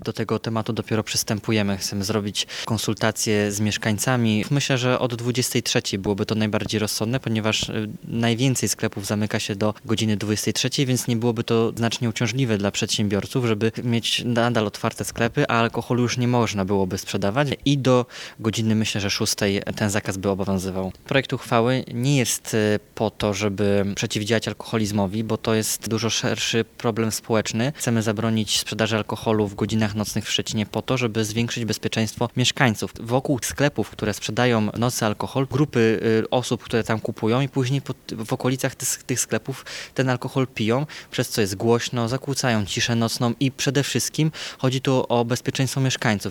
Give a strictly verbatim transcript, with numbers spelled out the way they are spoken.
do tego tematu dopiero przystępujemy. Chcemy zrobić konsultacje z mieszkańcami. Myślę, że od dwudziestej trzeciej byłoby to najbardziej rozsądne, ponieważ y, najwięcej sklepów zamyka się do godziny dwudziestej trzeciej, więc nie byłoby to znacznie uciążliwe dla przedsiębiorców, żeby mieć nadal otwarte sklepy, a alkoholu już nie można byłoby sprzedawać i do godziny, myślę, że szóstej ten zakaz by obowiązywał. Projekt uchwały nie jest y, po to, żeby przeciwdziałać alkoholizmowi, bo to jest dużo szerszy problem społeczny. Chcemy zabronić sprzedaży alkoholu w godzinach nocnych w Szczecinie po to, żeby zwiększyć bezpieczeństwo mieszkańców. Wokół sklepów, które sprzedają w nocy alkohol, grupy y, osób, które tam kupują i później pod, w okolicach tych, tych sklepów ten alkohol piją, przez co jest głośno, zakłócają ciszę nocną i przede wszystkim chodzi tu o bezpieczeństwo mieszkańców.